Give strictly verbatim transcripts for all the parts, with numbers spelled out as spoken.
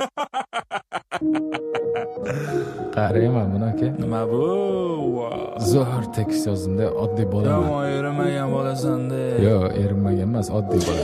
qarayman buni aka. Nima bu? Zo'r tekst yozdim-da, oddiy bo'laman. Yomon erinmagan bo'lasan-da. Yo'q, erinmagan emas, oddiy bo'laman.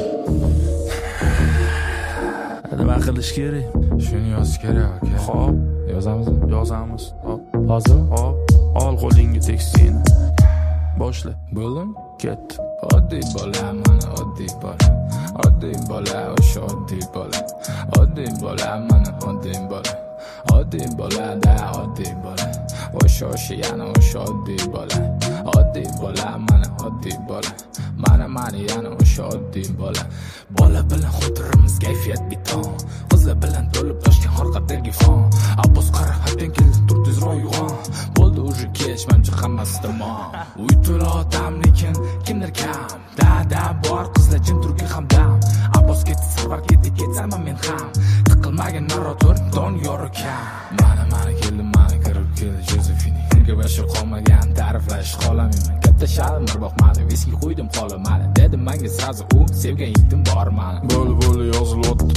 Nima qilish kerak? Shuni yozish kerak aka. Xo'p, yozamizmi? Yozamiz. Hop. Hozir? Hop. Ol qo'lingga tekstingni. Boshla. Bo'ldimi? Ketdi. Oddiy bo'laman, oddiy bo'la. Oddiy bo'la, o'sha oddiy bo'la. Oddiy bo'laman, oddiy bo'la. Oddiy bo'la-da, oddiy bo'la. O'sha o'sha yana o'sha oddiy bo'la. Oddiy bo'laman, oddiy bo'la. Mana mana yana o'sha oddiy bo'la. Bola bilan xotirimiz kayfiyat biton. Qizlar bilan to'lib toshgan orqadagi fon. Abbos qara hatten keldi tur tezroq uyg'on. Bo'ldi уже kech, mencha hammasi tamom. Uy to'la odam lekin kimdir kam. Da-da bor qizlar jim turgi hamdam. Abbos ketdi sarvar ketdi ketsaman men ham. Tiqilmagan narator don yori kam. Mana mana keldi mana kirib keldi Josephine. Unga boshqa qolmagan ta'riflash qolamayman. Katta shalim bir boqmadi, viski qo'ydim qolamadi. Dedim menga sazı u sevgan yigitim bor mani. Bo'l bo'l yozilyapti.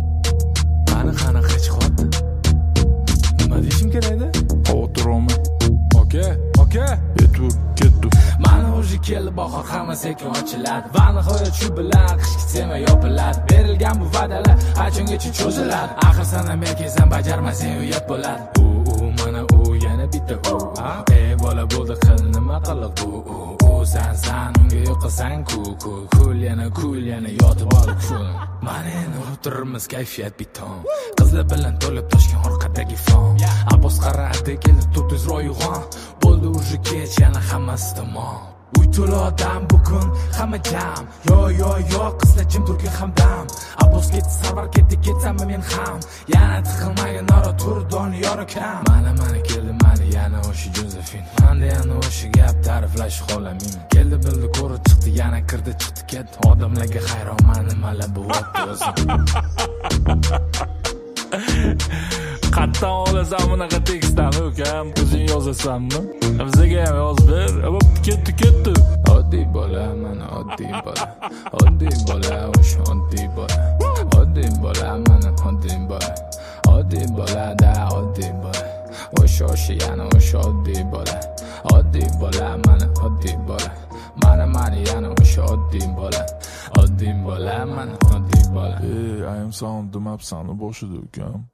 Mani qanaqa chiqyapti? Nima deyishim kerakda? O'tiraman. Oka, oka. Ketdi, ketdi. Mana o'zi keldi bahor hamma sekin ochiladi. Va nihoyat shu bilan qishki sema yopiladi. Berilgan bu va'dalar qachongacha cho'ziladi. Axir sana men kezan bajarmasang uyat bo'ladi. U u mana u yana bitta u. Ey bola bo'ldi qil nima qiliq bu u. San san unga yo'qasan ku ku. Kul yana kul yana yotib ol kul. Mana endi o'tirimiz kayfiyat biton. Qizlar bilan to'lib toshgan orqadagi fon. Abbos qaradi keldi tur tezroq uyg'on. Bo'ldi уже kech yana hammasi tamom. Uy to'la odam bugun hamma jam. Yo yo yo qizlar jim turgi hamdam. Abbos ketdi sarvar ketdi ketsammi men ham. Yana tiqilmagan nora tur doniyori kam. Mana mana keldi mana yana o'sha Josephine. Manda yana o'sha gap ta'riflash qolamayman. Keldi bildi ko'rib chiqdi yana kirdi chiqdi ketdi. Odamlarga hayronman nimalar bo'lyapti o'zi. Qatdan olasan bunaqa tekstdan ukam, o'zing yozasanmi? Bizga ham yozib ber. Hop, ketdi, ketdi. Oddiy bo'laman, oddiy bo'la. Oddiy bo'la, o'sha oddiy bo'la. Oddiy bo'laman, oddiy bo'la. Oddiy bo'la-da, oddiy bo'la. O'sha o'sha yana o'sha oddiy bo'la. Oddiy bo'laman, oddiy bo'la. Mana mana yana o'sha oddiy bo'la. Oddiy bo'laman, oddiy bo'la. Ey, ayam sound demabsan boshida ukam.